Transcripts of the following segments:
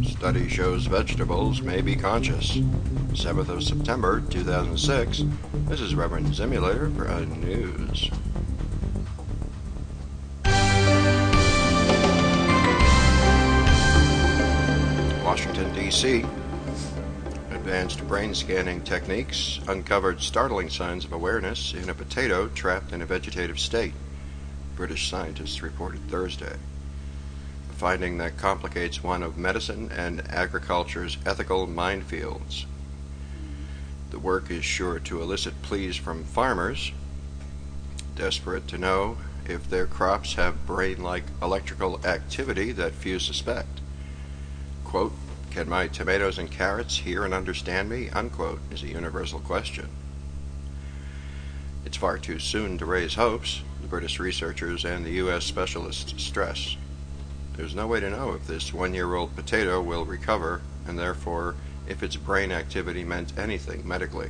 Study shows vegetables may be conscious. 7th of September, 2006. This is Reverend Simulator for News. Washington, D.C. Advanced brain scanning techniques uncovered startling signs of awareness in a potato trapped in a vegetative state, British scientists reported Thursday. A finding that complicates one of medicine and agriculture's ethical minefields. The work is sure to elicit pleas from farmers, desperate to know if their crops have brain-like electrical activity that few suspect. Quote, "Can my tomatoes and carrots hear and understand me?" unquote, is a universal question. It's far too soon to raise hopes, the British researchers and the U.S. specialists stress. There's no way to know if this one-year-old potato will recover, and therefore if its brain activity meant anything medically.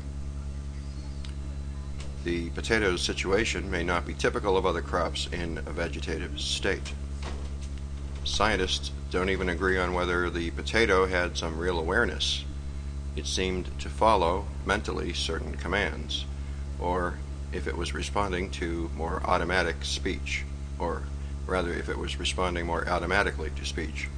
The potato's situation may not be typical of other crops in a vegetative state. Scientists don't even agree on whether the potato had some real awareness. It seemed to follow, mentally, certain commands, or if it was responding to more automatic speech, or rather if it was responding more automatically to speech.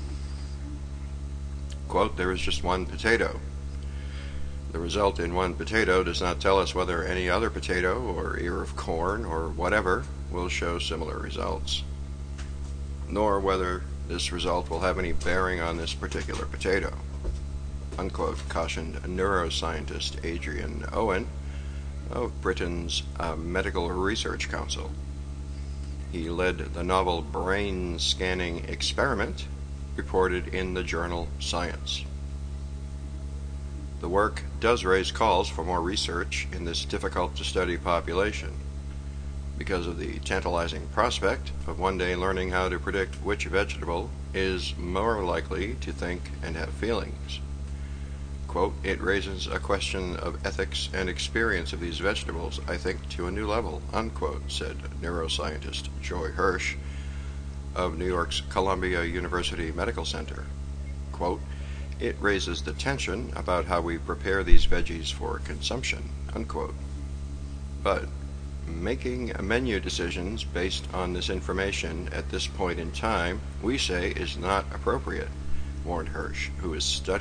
Quote, "There is just one potato. The result in one potato does not tell us whether any other potato or ear of corn or whatever will show similar results, nor whether this result will have any bearing on this particular potato," unquote, cautioned neuroscientist Adrian Owen of Britain's Medical Research Council. He led the novel brain scanning experiment reported in the journal Science. The work does raise calls for more research in this difficult-to-study population, because of the tantalizing prospect of one day learning how to predict which vegetable is more likely to think and have feelings. Quote, "It raises a question of ethics and experience of these vegetables, I think, to a new level," unquote, said neuroscientist Joy Hirsch of New York's Columbia University Medical Center. Quote, "It raises the tension about how we prepare these veggies for consumption," unquote. But making menu decisions based on this information at this point in time, we say, is not appropriate, warned Hirsch, who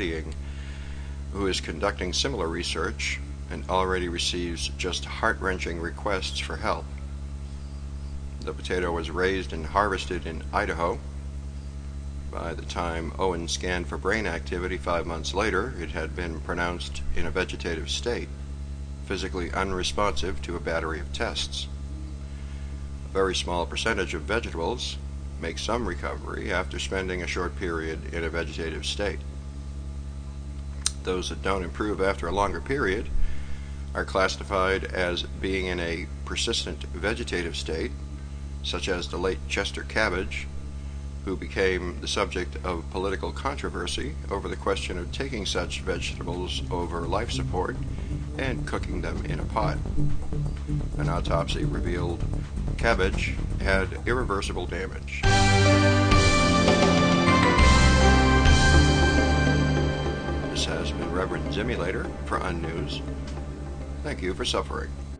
is conducting similar research and already receives just heart-wrenching requests for help. The potato was raised and harvested in Idaho. By the time Owen scanned for brain activity 5 months later, it had been pronounced in a vegetative state, physically unresponsive to a battery of tests. A very small percentage of vegetables make some recovery after spending a short period in a vegetative state. Those that don't improve after a longer period are classified as being in a persistent vegetative state, such as the late Chester Cabbage, who became the subject of political controversy over the question of taking such vegetables over life support and cooking them in a pot. An autopsy revealed Cabbage had irreversible damage. This has been Reverend Simulator for Unnews. Thank you for suffering.